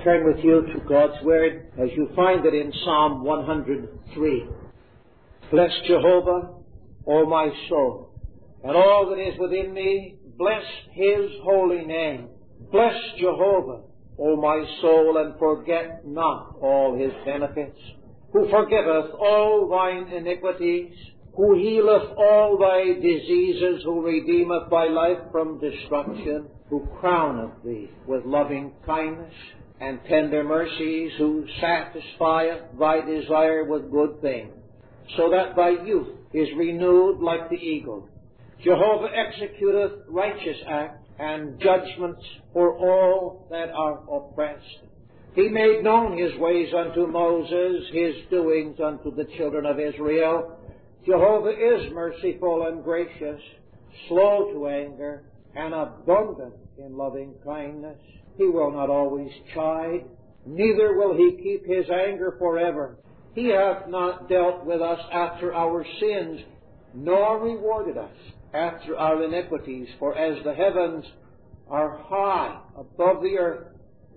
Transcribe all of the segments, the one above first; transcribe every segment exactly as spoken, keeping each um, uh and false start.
turn with you to God's Word as you find it in Psalm one hundred three. Bless Jehovah, O my soul, and all that is within me, bless His holy name. Bless Jehovah, O my soul, and forget not all His benefits, who forgiveth all thine iniquities, who healeth all thy diseases, who redeemeth thy life from destruction, who crowneth thee with loving kindness and tender mercies, who satisfieth thy desire with good things, so that thy youth is renewed like the eagle. Jehovah executeth righteous acts and judgments for all that are oppressed. He made known His ways unto Moses, His doings unto the children of Israel. Jehovah is merciful and gracious, slow to anger, and abundant in loving kindness. He will not always chide, neither will He keep His anger forever. He hath not dealt with us after our sins, nor rewarded us after our iniquities. For as the heavens are high above the earth,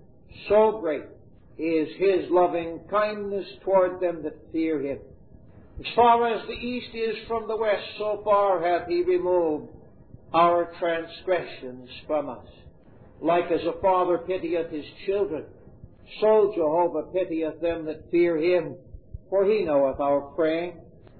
so great is His loving kindness toward them that fear Him. As far as the east is from the west, so far hath He removed our transgressions from us. Like as a father pitieth his children, so Jehovah pitieth them that fear Him, for He knoweth our frame.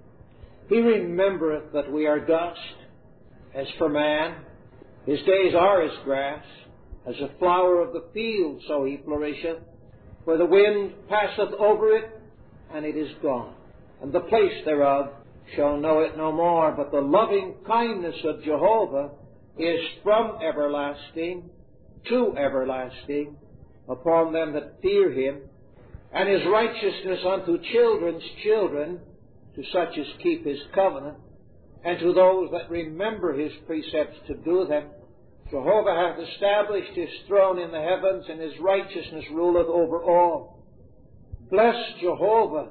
He remembereth that we are dust. As for man, his days are as grass, as a flower of the field, so he flourisheth. For the wind passeth over it, and it is gone, and the place thereof shall know it no more. But the loving kindness of Jehovah is from everlasting to everlasting upon them that fear Him, and His righteousness unto children's children, to such as keep His covenant, and to those that remember His precepts to do them. Jehovah hath established His throne in the heavens, and His righteousness ruleth over all. Bless Jehovah,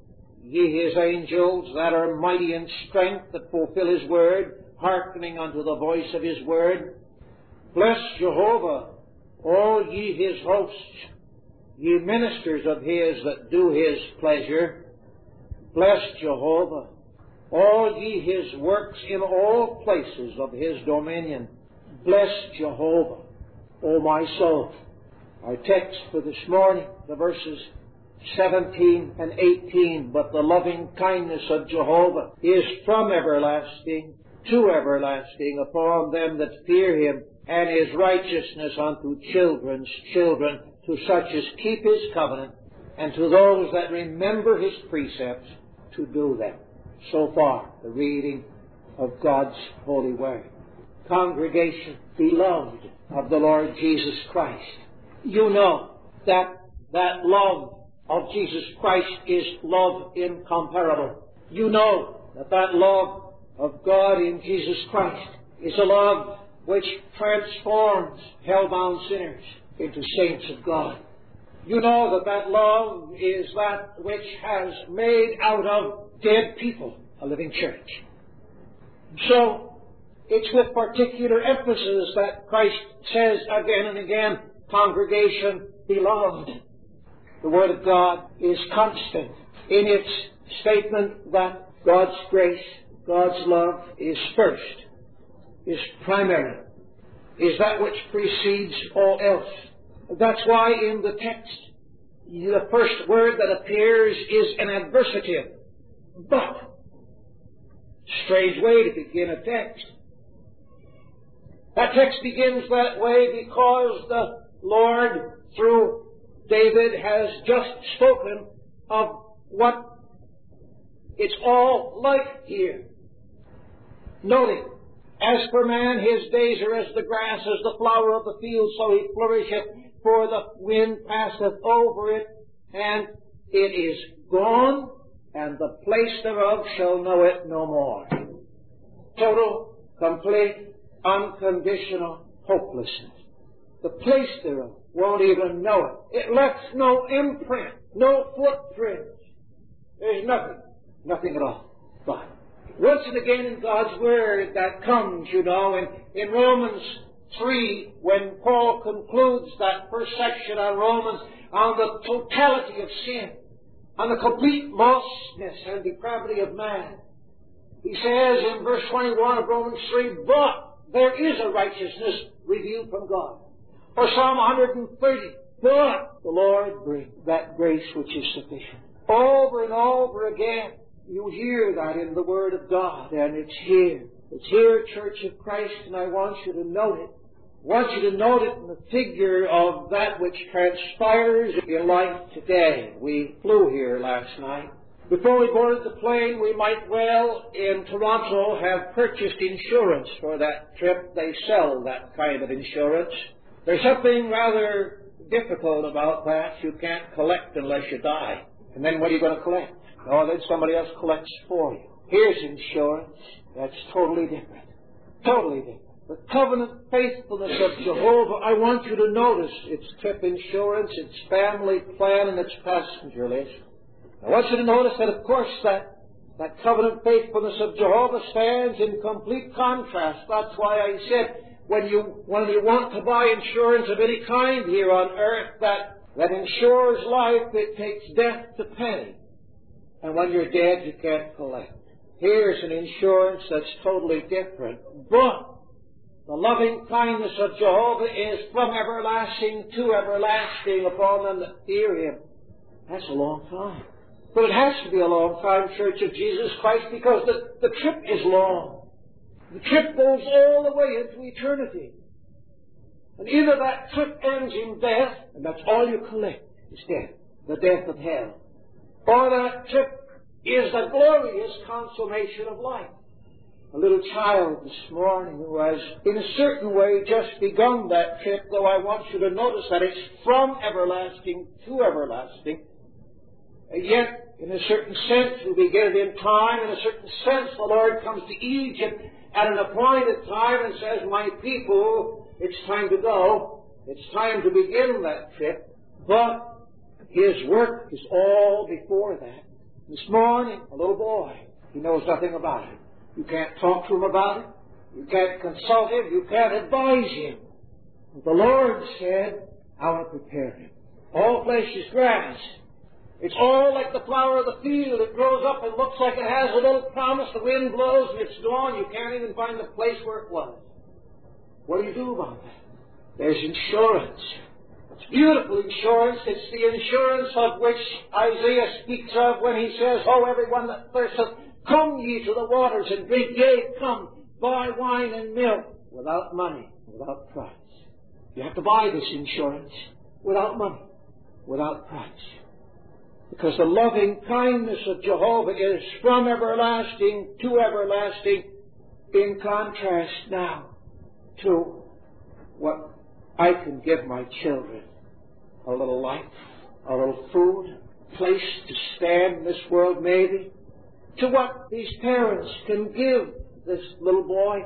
ye His angels that are mighty in strength, that fulfill His word, hearkening unto the voice of His word. Bless Jehovah, all ye His hosts, ye ministers of His that do His pleasure. Bless Jehovah, all ye His works in all places of His dominion. Bless Jehovah, O my soul. Our text for this morning, the verses seventeen and eighteen. But the loving kindness of Jehovah is from everlasting to everlasting upon them that fear Him, and His righteousness unto children's children, to such as keep His covenant, and to those that remember His precepts to do them. So far, the reading of God's holy word. Congregation, beloved of the Lord Jesus Christ, you know that that love of Jesus Christ is love incomparable. You know that that love of God in Jesus Christ is a love which transforms hell-bound sinners into saints of God. You know that that love is that which has made out of dead people a living church. So, it's with particular emphasis that Christ says again and again, congregation, beloved. The Word of God is constant in its statement that God's grace, God's love is first, is primary, is that which precedes all else. That's why in the text, the first word that appears is an adversative. But, strange way to begin a text. That text begins that way because the Lord, through David, has just spoken of what it's all like here. Noting, as for man, his days are as the grass, as the flower of the field, so he flourisheth, for the wind passeth over it, and it is gone, and the place thereof shall know it no more. Total, complete, unconditional hopelessness. The place thereof won't even know it. It left no imprint, no footprint. There's nothing, nothing at all. But once and again in God's Word that comes, you know, in, in Romans three, when Paul concludes that first section on Romans on the totality of sin, on the complete lostness and depravity of man, he says in verse twenty-one of Romans three, but there is a righteousness revealed from God. Or Psalm one thirty, but the Lord brings that grace which is sufficient. Over and over again, you hear that in the Word of God, and it's here. It's here, Church of Christ, and I want you to note it. I want you to note it in the figure of that which transpires in life today. We flew here last night. Before we boarded the plane, we might well, in Toronto, have purchased insurance for that trip. They sell that kind of insurance. There's something rather difficult about that. You can't collect unless you die. And then what are you going to collect? Oh, then somebody else collects for you. Here's insurance. That's totally different. Totally different. The covenant faithfulness of Jehovah, I want you to notice its trip insurance, its family plan, and its passenger list. I want you to notice that, of course, that, that covenant faithfulness of Jehovah stands in complete contrast. That's why I said, when you, when you want to buy insurance of any kind here on earth that, that insures life, it takes death to pay. And when you're dead, you can't collect. Here's an insurance that's totally different. But the loving kindness of Jehovah is from everlasting to everlasting upon them that fear Him. That's a long time. But it has to be a long time, Church of Jesus Christ, because the, the trip is long. The trip goes all the way into eternity. And either that trip ends in death, and that's all you collect is death, the death of hell. Or that trip is the glorious consummation of life. A little child this morning who has, in a certain way, just begun that trip, though I want you to notice that it's from everlasting to everlasting. And yet, in a certain sense, we begin it in time. In a certain sense, the Lord comes to Egypt at an appointed time and says, my people, it's time to go. It's time to begin that trip. But His work is all before that. This morning, a little boy, he knows nothing about it. You can't talk to him about it. You can't consult him. You can't advise him. But the Lord said, I want to prepare him. All flesh is grass. It's all like the flower of the field. It grows up and looks like it has a little promise. The wind blows and it's gone. You can't even find the place where it was. What do you do about that? There's insurance. It's beautiful insurance. It's the insurance of which Isaiah speaks of when he says, oh, everyone that thirsteth, come ye to the waters and drink. Yea, come, buy wine and milk without money, without price. You have to buy this insurance without money, without price. Because the loving kindness of Jehovah is from everlasting to everlasting, in contrast now to what I can give my children. A little life, a little food, a place to stand in this world maybe, to what these parents can give this little boy.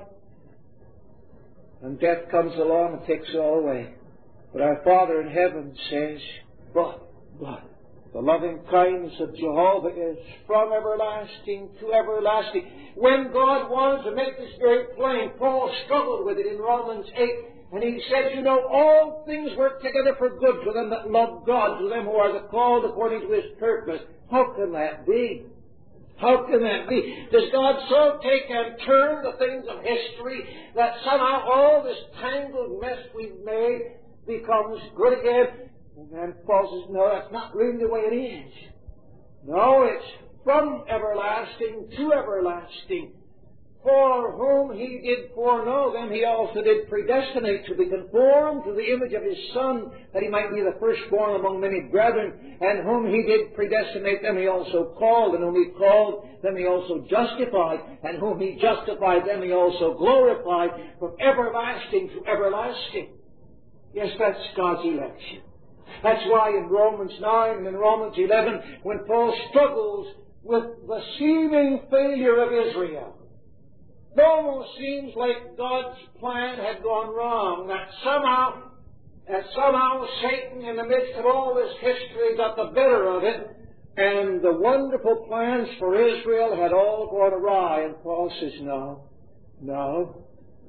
And death comes along and takes it all away. But our Father in heaven says, but, but, the loving kindness of Jehovah is from everlasting to everlasting. When God wanted to make this very plain, Paul struggled with it in Romans eight, and he said, you know, all things work together for good to them that love God, to them who are the called according to His purpose. How can that be? How can that be? Does God so take and turn the things of history that somehow all this tangled mess we've made becomes good again? And then Paul says, no, that's not really the way it is. No, it's from everlasting to everlasting. For whom He did foreknow, them He also did predestinate to be conformed to the image of His Son, that He might be the firstborn among many brethren. And whom He did predestinate, them He also called. And whom He called, them He also justified. And whom He justified, them He also glorified. From everlasting to everlasting. Yes, that's God's election. That's why in Romans nine and in Romans eleven, when Paul struggles with the seeming failure of Israel, it almost seems like God's plan had gone wrong, that somehow, that somehow Satan, in the midst of all this history, got the better of it, and the wonderful plans for Israel had all gone awry. And Paul says, no, no,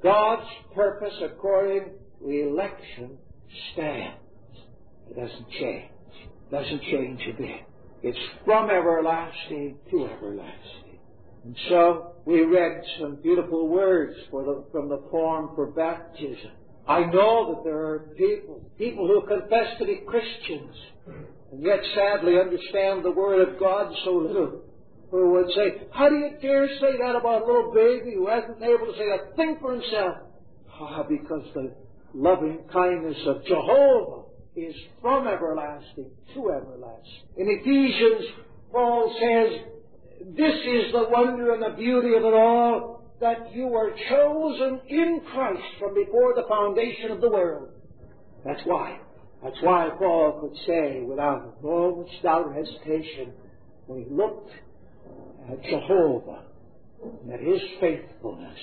God's purpose according to election stands. It doesn't change. It doesn't change a bit. It's from everlasting to everlasting. And so we read some beautiful words for the, from the form for baptism. I know that there are people, people who confess to be Christians, and yet sadly understand the Word of God so little, who would say, how do you dare say that about a little baby who hasn't been able to say a thing for himself? Ah, because the loving kindness of Jehovah is from everlasting to everlasting. In Ephesians, Paul says, this is the wonder and the beauty of it all, that you were chosen in Christ from before the foundation of the world. That's why. That's why Paul could say without a moment's doubt or hesitation, when he looked at Jehovah and at His faithfulness,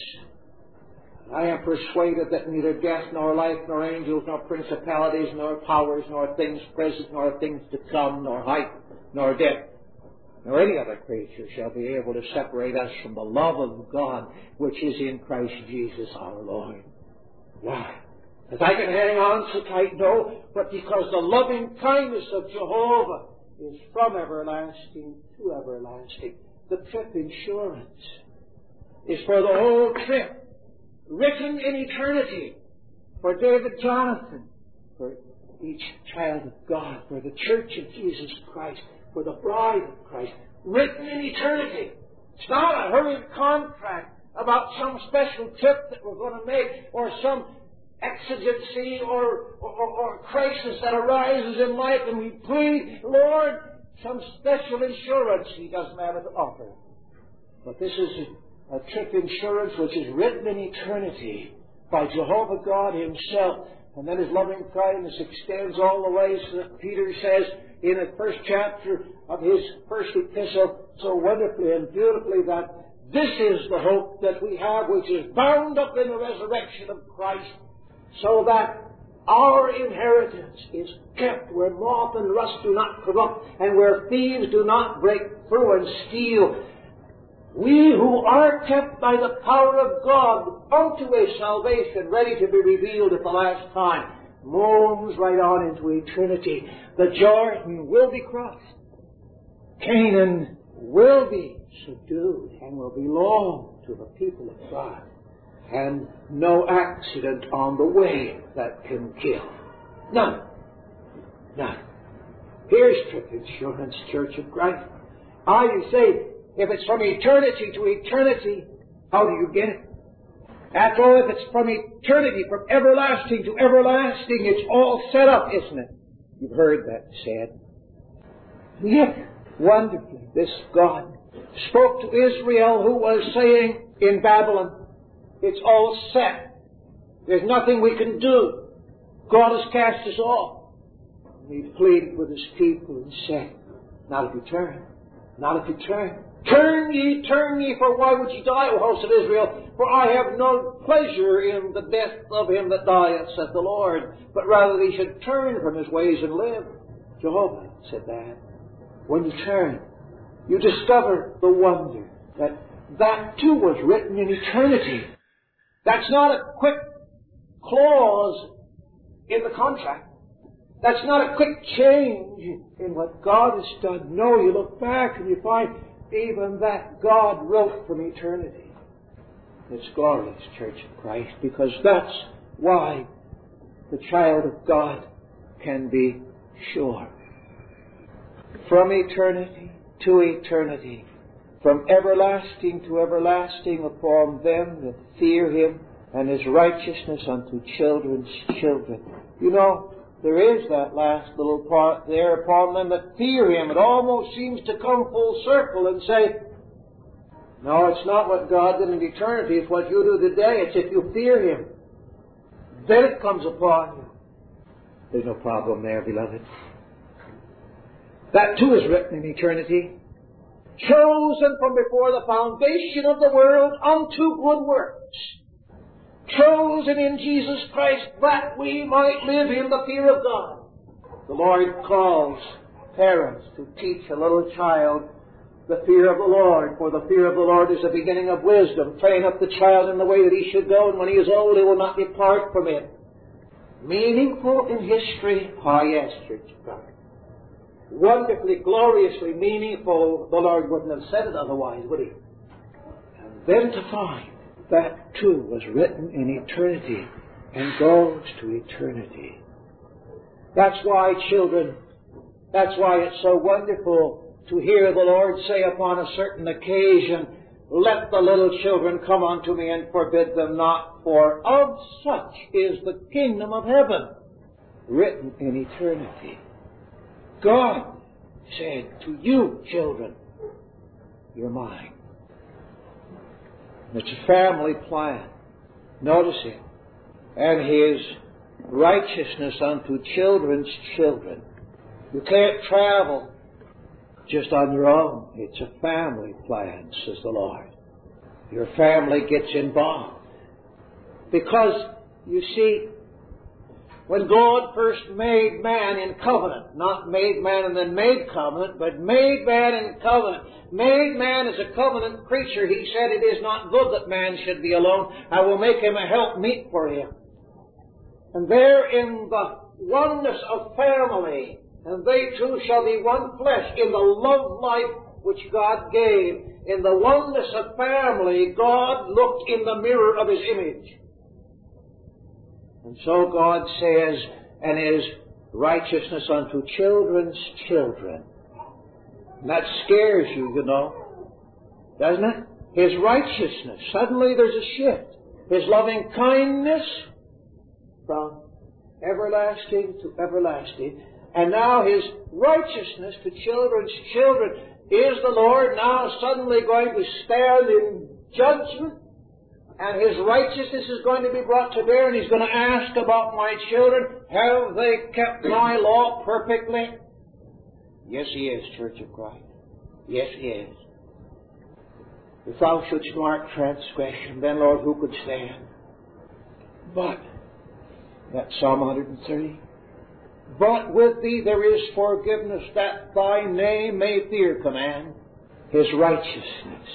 I am persuaded that neither death, nor life, nor angels, nor principalities, nor powers, nor things present, nor things to come, nor height, nor depth, nor any other creature shall be able to separate us from the love of God which is in Christ Jesus our Lord. Why? Because I can hang on so tight? No, but because the loving kindness of Jehovah is from everlasting to everlasting. The trip insurance is for the whole trip, written in eternity, for David Jonathan, for each child of God, for the church of Jesus Christ, for the bride of Christ, written in eternity. It's not a hurried contract about some special trip that we're going to make, or some exigency or, or, or crisis that arises in life, and we plead, Lord, some special insurance He doesn't have to offer. But this is a, a trip insurance which is written in eternity by Jehovah God Himself. And then His loving kindness extends all the way, so that Peter says in the first chapter of his first epistle so wonderfully and beautifully that this is the hope that we have, which is bound up in the resurrection of Christ, so that our inheritance is kept where moth and rust do not corrupt, and where thieves do not break through and steal. We who are kept by the power of God unto a salvation ready to be revealed at the last time, moves right on into eternity. The Jordan will be crossed. Canaan will be subdued and will belong to the people of God. And no accident on the way that can kill. None. None. Here's trip insurance, Church of Christ. Ah, you say, if it's from eternity to eternity, how do you get it? After all, if it's from eternity, from everlasting to everlasting, it's all set up, isn't it? You've heard that said. Yet, wonderfully, this God spoke to Israel, who was saying in Babylon, it's all set. There's nothing we can do. God has cast us off. And He pleaded with His people and said, not if you turn. Not if you turn. Turn ye, turn ye, for why would ye die, O house of Israel? For I have no pleasure in the death of him that dieth, saith the Lord, but rather he should turn from his ways and live. Jehovah said that. When you turn, you discover the wonder that that too was written in eternity. That's not a quick clause in the contract. That's not a quick change in what God has done. No, you look back and you find even that God wrote from eternity. It's glorious, Church of Christ, because that's why the child of God can be sure. From eternity to eternity, from everlasting to everlasting, upon them that fear Him, and His righteousness unto children's children. You know, there is that last little part there, upon them that fear Him. It almost seems to come full circle and say, no, it's not what God did in eternity, it's what you do today. It's if you fear Him. Then it comes upon you. There's no problem there, beloved. That too is written in eternity. Chosen from before the foundation of the world unto good works. Chosen in Jesus Christ that we might live in the fear of God. The Lord calls parents to teach a little child the fear of the Lord, for the fear of the Lord is the beginning of wisdom. Train up the child in the way that he should go, and when he is old, he will not depart from it. Meaningful in history? Ah, yes, Church of God. Wonderfully, gloriously meaningful. The Lord wouldn't have said it otherwise, would he? And then to find that too was written in eternity and goes to eternity. That's why, children, that's why it's so wonderful to hear the Lord say upon a certain occasion, "Let the little children come unto me and forbid them not, for of such is the kingdom of heaven," written in eternity. God said to you, children, "You're mine." It's a family plan. Notice it. And His righteousness unto children's children. You can't travel just on your own. It's a family plan, says the Lord. Your family gets involved. Because, you see, when God first made man in covenant, not made man and then made covenant, but made man in covenant, made man as a covenant creature, He said, "It is not good that man should be alone. I will make him a helpmeet for him." And there in the oneness of family, and they two shall be one flesh, in the love life which God gave, in the oneness of family, God looked in the mirror of His image. And so God says, "And His righteousness unto children's children." And that scares you, you know, doesn't it? His righteousness. Suddenly there's a shift. His loving kindness from everlasting to everlasting. And now His righteousness to children's children. Is the Lord now suddenly going to stand in judgment? And His righteousness is going to be brought to bear, and He's going to ask about my children, have they kept my law perfectly? Yes, He is, Church of Christ. Yes, He is. If thou shouldst mark transgression, then, Lord, who could stand? But, that's Psalm one thirty. But with Thee there is forgiveness, that Thy name may fear command. His righteousness,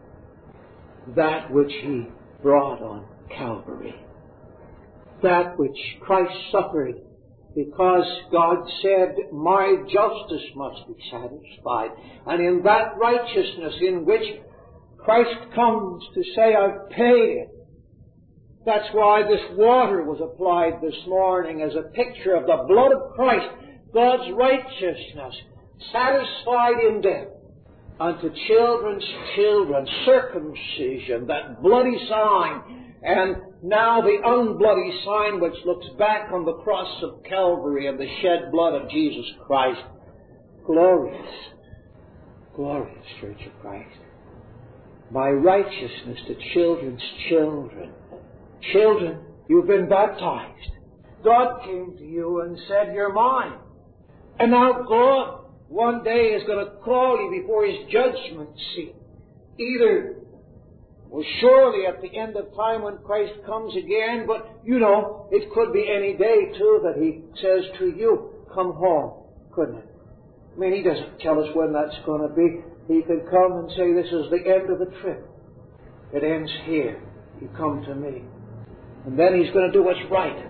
that which He brought on Calvary, that which Christ suffered, because God said, "My justice must be satisfied." And in that righteousness in which Christ comes to say, "I've paid it." That's why this water was applied this morning as a picture of the blood of Christ, God's righteousness, satisfied in death, unto children's children, circumcision, that bloody sign, and now the unbloody sign which looks back on the cross of Calvary and the shed blood of Jesus Christ. Glorious, glorious Church of Christ. My righteousness to children's children. Children, you've been baptized. God came to you and said, "You're mine." And now God one day is going to call you before His judgment seat. Either, well, surely at the end of time when Christ comes again, but, you know, it could be any day, too, that He says to you, "Come home," couldn't it? I mean, He doesn't tell us when that's going to be. He could come and say, "This is the end of the trip. It ends here. You come to me." And then He's going to do what's right.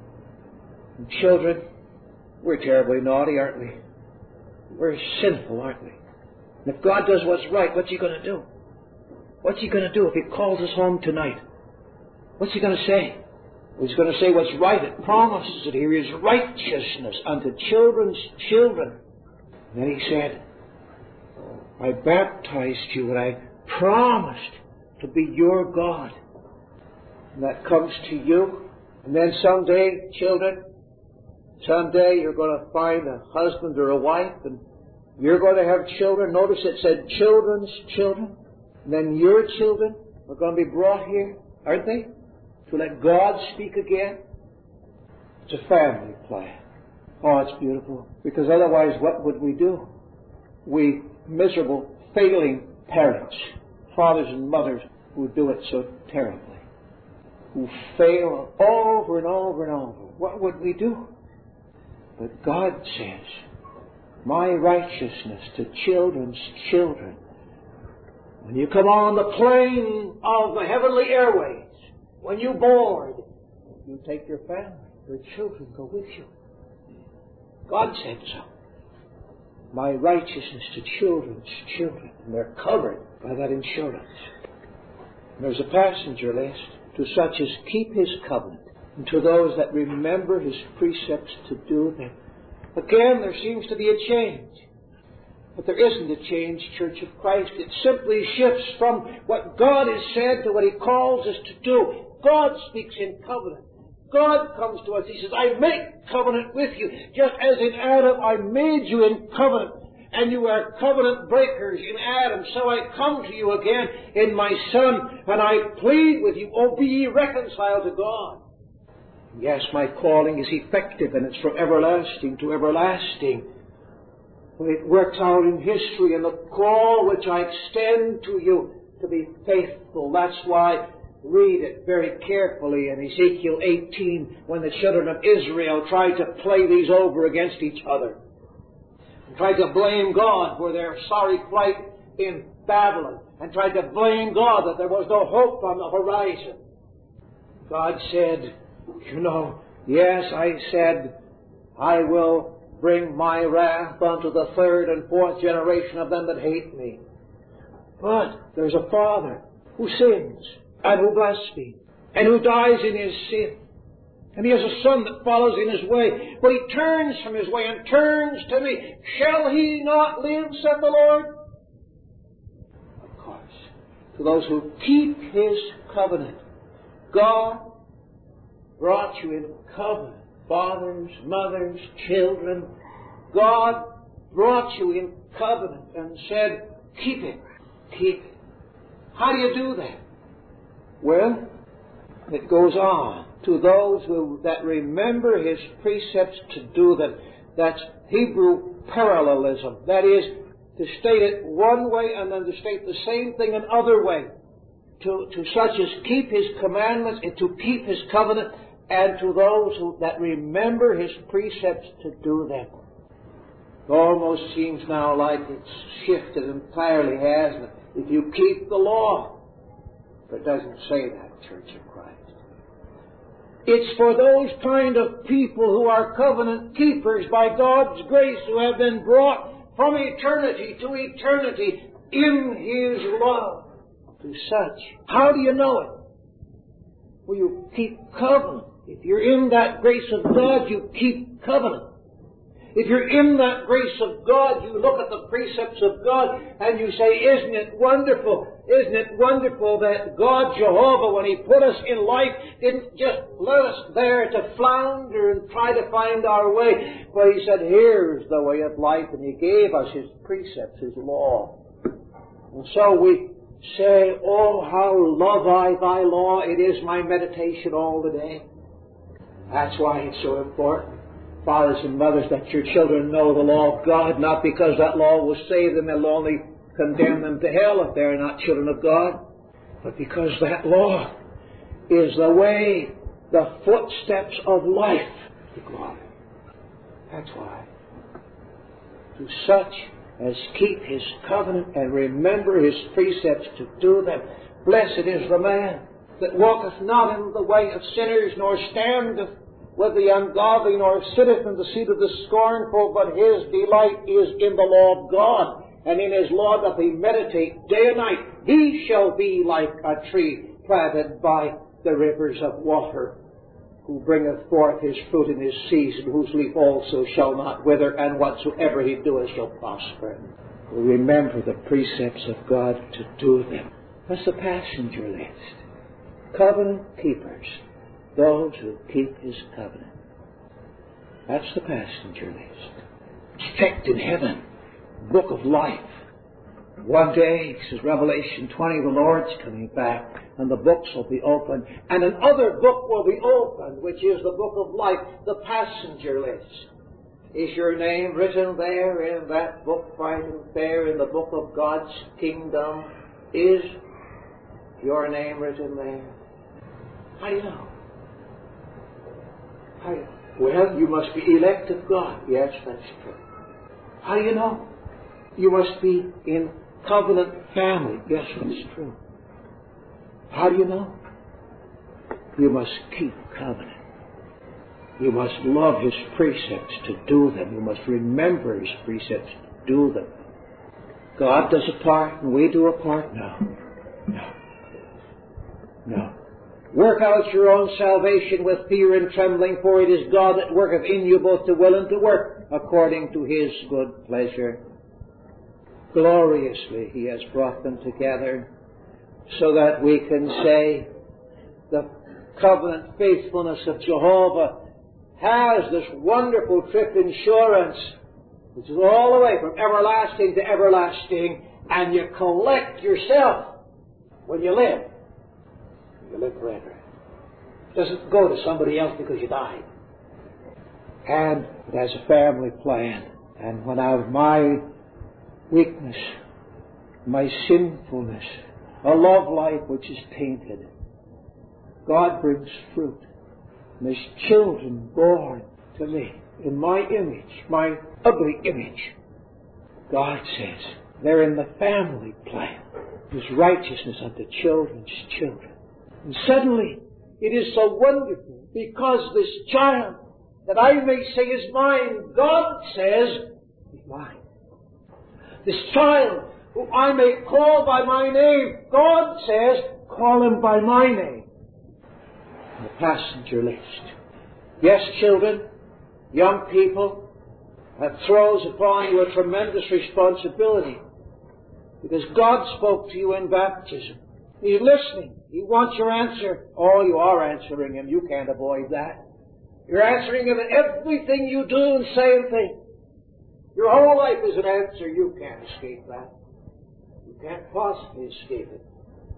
And children, we're terribly naughty, aren't we? We're sinful, aren't we? And if God does what's right, what's He going to do? What's He going to do if He calls us home tonight? What's He going to say? Well, He's going to say what's right. It promises it here. His righteousness unto children's children. And then He said, "I baptized you and I promised to be your God." And that comes to you. And then someday, children, someday you're going to find a husband or a wife, and you're going to have children. Notice it said children's children. And then your children are going to be brought here, aren't they? To let God speak again. It's a family plan. Oh, it's beautiful. Because otherwise, what would we do? We miserable, failing parents, fathers and mothers who do it so terribly, who fail over and over and over. What would we do? But God says, "My righteousness to children's children." When you come on the plane of the heavenly airways, when you board, you take your family, your children go with you. God said so. My righteousness to children's children, and they're covered by that insurance. And there's a passenger list to such as keep His covenant, and to those that remember His precepts to do them. Again, there seems to be a change. But there isn't a change, Church of Christ. It simply shifts from what God has said to what He calls us to do. God speaks in covenant. God comes to us. He says, I make covenant with you. Just as in Adam I made you in covenant, and you are covenant breakers in Adam, so I come to you again in my Son, and I plead with you, oh, be ye reconciled to God. Yes, my calling is effective, and it's from everlasting to everlasting. But it works out in history, and the call which I extend to you to be faithful. That's why read it very carefully in Ezekiel eighteen, when the children of Israel tried to play these over against each other, and tried to blame God for their sorry plight in Babylon, and tried to blame God that there was no hope on the horizon. God said, you know, yes, I said, I will bring my wrath unto the third and fourth generation of them that hate me. But there's a father who sins, and who blasphemes, and who dies in his sin. And he has a son that follows in his way. But he turns from his way and turns to me. Shall he not live, said the Lord? Of course, to those who keep His covenant. God brought you in covenant. Fathers, mothers, children. God brought you in covenant and said, keep it, keep it. How do you do that? Well, it goes on. To those who that remember His precepts to do them. That's Hebrew parallelism. That is, to state it one way and then to state the same thing another way. To, to such as keep His commandments and to keep His covenant, and to those who that remember His precepts to do them. It almost seems now like it's shifted entirely, hasn't it? If you keep the law. But it doesn't say that, Church of Christ. It's for those kind of people who are covenant keepers by God's grace, who have been brought from eternity to eternity in His love. To such. How do you know it? Well, you keep covenant. If you're in that grace of God, you keep covenant. If you're in that grace of God, you look at the precepts of God and you say, isn't it wonderful? Isn't it wonderful that God Jehovah, when He put us in life, didn't just let us there to flounder and try to find our way, but He said, here's the way of life, and He gave us His precepts, His law. And so we say, oh, how love I Thy law. It is my meditation all the day. That's why it's so important, fathers and mothers, that your children know the law of God, not because that law will save them, it'll only condemn them to hell if they're not children of God, but because that law is the way, the footsteps of life to glory. That's why. To such as keep His covenant and remember His precepts to do them, blessed is the man that walketh not in the way of sinners, nor standeth with the ungodly, nor sitteth in the seat of the scornful, but his delight is in the law of God, and in His law doth he meditate day and night. He shall be like a tree planted by the rivers of water, who bringeth forth his fruit in his season, whose leaf also shall not wither, and whatsoever he doeth shall prosper. We remember the precepts of God to do them. That's the passenger list. Covenant keepers. Those who keep His covenant. That's the passenger list. It's checked in heaven. Book of life. One day, says Revelation twenty, the Lord's coming back, and the books will be opened, and another book will be opened, which is the book of life, the passenger list. Is your name written there in that book, right there in the book of God's kingdom? Is your name written there? How do you know? How do you know? Well, you must be elect of God. Yes, that's true. How do you know? You must be in covenant family. Yes, it's true. How do you know? You must keep covenant. You must love His precepts to do them. You must remember His precepts to do them. God does a part and we do a part? No. No. No. Work out your own salvation with fear and trembling, for it is God that worketh in you both to will and to work according to His good pleasure. Gloriously He has brought them together so that we can say the covenant faithfulness of Jehovah has this wonderful trip insurance, which is all the way from everlasting to everlasting, and you collect yourself when you live. You live forever. It doesn't go to somebody else because you died. And it has a family plan. And when out of my weakness, my sinfulness, a love life which is tainted, God brings fruit. And there's children born to me in my image, my ugly image. God says they're in the family plan. His righteousness unto children's children. And suddenly, it is so wonderful because this child that I may say is mine, God says is mine. This child who I may call by my name, God says, call him by my name. The passenger list. Yes, children, young people, that throws upon you a tremendous responsibility because God spoke to you in baptism. He's listening. He wants your answer. Oh, you are answering Him. You can't avoid that. You're answering Him in everything you do and say and think. Your whole life is an answer. You can't escape that. You can't possibly escape it.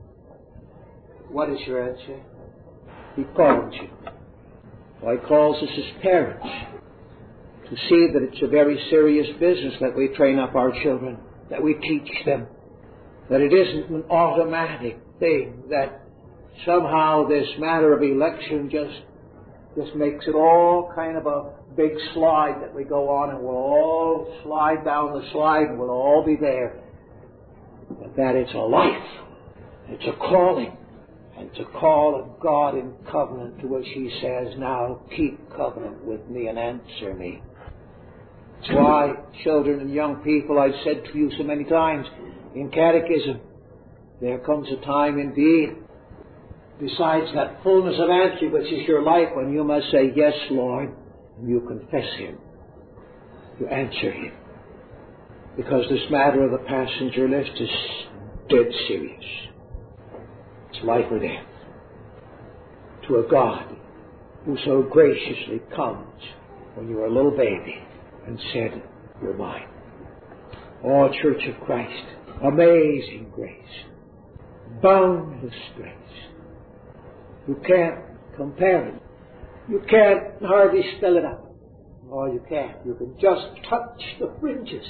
What is your answer? He calls you. Well, He calls us as parents to see that it's a very serious business that we train up our children, that we teach them, that it isn't an automatic thing, that somehow this matter of election just just makes it all kind of a big slide that we go on and we'll all slide down the slide and we'll all be there. But that it's a life. It's a calling. And it's a call of God in covenant to which He says, now keep covenant with me and answer me. That's why, children and young people, I've said to you so many times in catechism, there comes a time indeed, besides that fullness of answer which is your life, when you must say, yes, Lord, and you confess Him. You answer Him. Because this matter of the passenger list is dead serious. It's life or death. To a God who so graciously comes when you are a little baby and said, you're mine. Oh, Church of Christ, amazing grace. Boundless grace. You can't compare it. You can't hardly spell it out. Oh, you can't. You can just touch the fringes.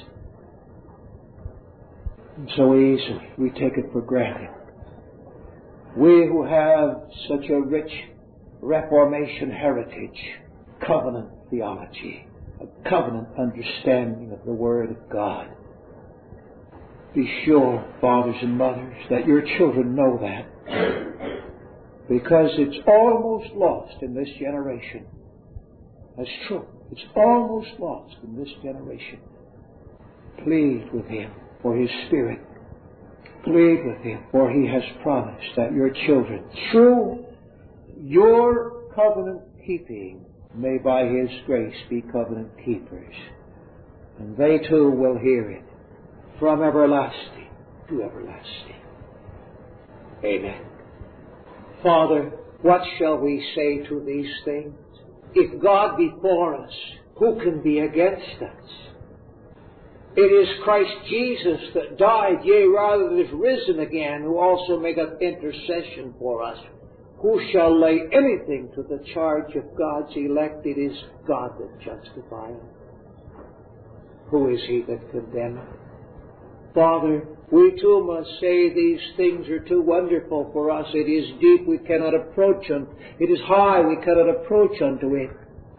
And so easily we take it for granted. We who have such a rich Reformation heritage, covenant theology, a covenant understanding of the Word of God. Be sure, fathers and mothers, that your children know that. Because it's almost lost in this generation. That's true. It's almost lost in this generation. Plead with Him for His Spirit. Plead with Him, for He has promised that your children, through your covenant keeping, may by His grace be covenant keepers. And they too will hear it from everlasting to everlasting. Amen. Father, what shall we say to these things? If God be for us, who can be against us? It is Christ Jesus that died, yea, rather that is risen again, who also maketh intercession for us. Who shall lay anything to the charge of God's elect? It is God that justifieth. Who is He that condemneth? Father, we too must say these things are too wonderful for us. It is deep, we cannot approach unto it. It is high, we cannot approach unto it.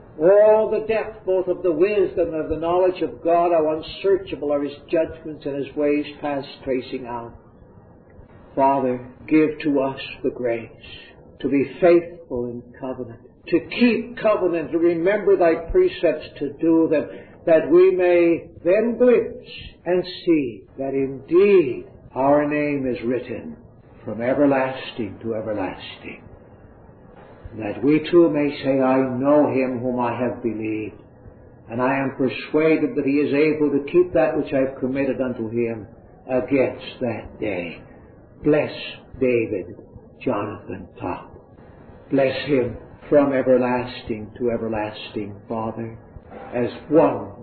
All the depth both of the wisdom and of the knowledge of God, how unsearchable are His judgments and His ways past tracing out. Father, give to us the grace to be faithful in covenant, to keep covenant, to remember Thy precepts, to do them, that we may then glimpse and see that indeed our name is written from everlasting to everlasting. That we too may say, I know Him whom I have believed, and I am persuaded that He is able to keep that which I have committed unto Him against that day. Bless David, Jonathan Todd. Bless him from everlasting to everlasting, Father, as one